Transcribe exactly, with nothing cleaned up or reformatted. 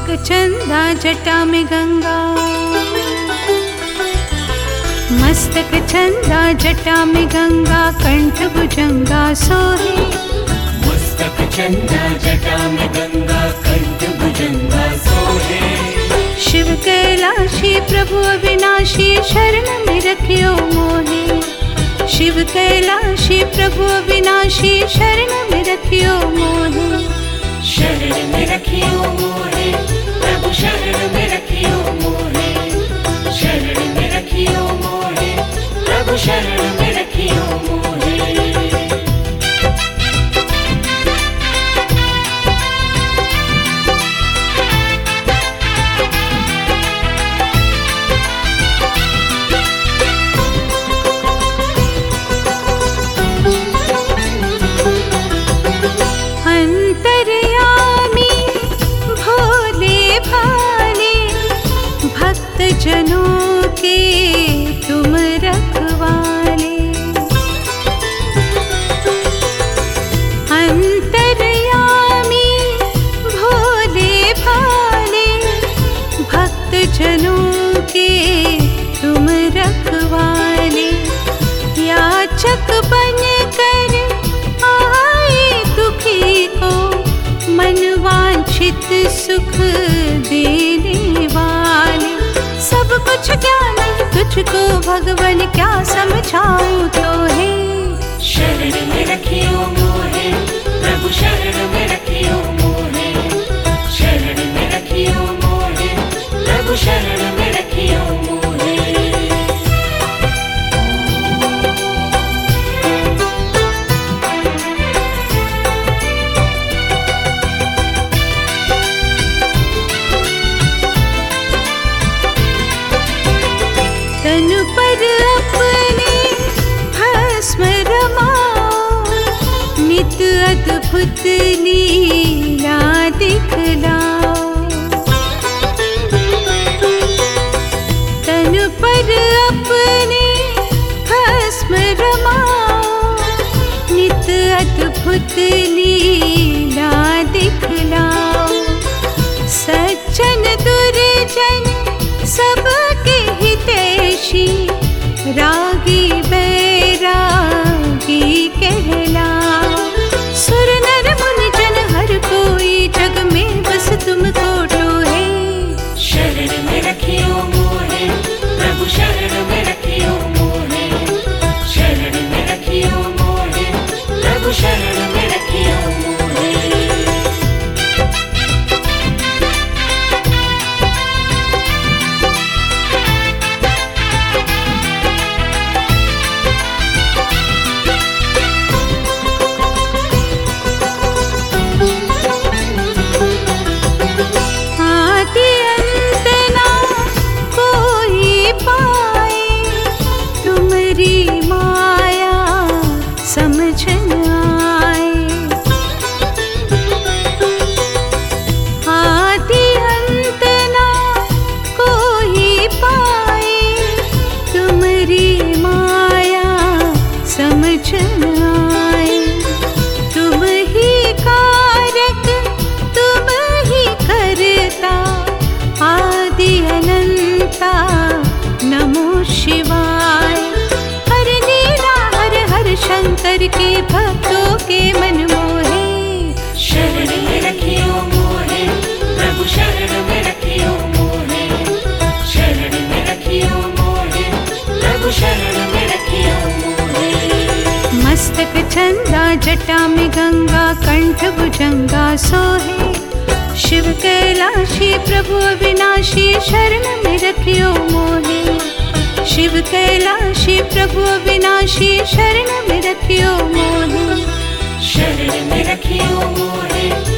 मस्तक चंदा जटा में गंगा, मस्तक चंदा जटा में गंगा, कंठ भुजंगा सोहे। मस्तक चंदा जटा में गंगा, कंठ भुजंगा सोहे। शिव कैलाशी प्रभु अविनाशी, शरण में रखियो मोहे। शिव कैलाशी प्रभु अविनाशी, शरण में रखियो मोहे। शरण में रखियो मोहे, प्रभु शरण में रखियो मोहे। शरण में रखियो मोहे, प्रभु शरण में रखियो मोहे। जनों के तुम रखवाले, अंतर्यामी भोले भाले, भक्त जनों के तुम रखवाले। याचक बन कर आए दुखी को, मनवांछित सुख देने वाले। सब कुछ ज्ञान तुझको भगवन, क्या समझाऊं तो है। शरण में रखियो मोहे, प्रभु शरण में रखियो मोहे। शरण में रखियो मोहे, प्रभु शरण में रखियो मोहे। तन पर अपने भस्म रमाओ, नित अद्भुत लीला दिखलाओ। तन पर अपने भस्म रमाओ, नित अद्भुत लीला दिखलाओ। सज्जन दुर्जन सबके हितैषी, रागी बैरागी कहलाओ। सुर नर मुनि जन हर कोई, जग में बस तुमको टोहे। शरण में रखियो मोहे, प्रभु शरण में रखियो मोहे। शरण में रखियो मोहे, प्रभु शरण में रखियो मोहे। तुम ही कारक, तुम ही करता, आदि अनंता नमो शिवाय। हर लीला हर हर शंकर के, भक्तों के मन मोहे। शरण में रखियो मोहे, प्रभु शरण में रखियो मोहे। शरण में रखियो मोहे, प्रभु शरण में रखियो मोहे। मस्तक चंदा जटा में गंगा, कंठ भुजंगा सोहे। शिव कैलाशी प्रभु अविनाशी, शरण में रखियो मोहे। शिव कैलाशी प्रभु अविनाशी, शरण में रखियो मोहे। शरण में रखियो मोहे,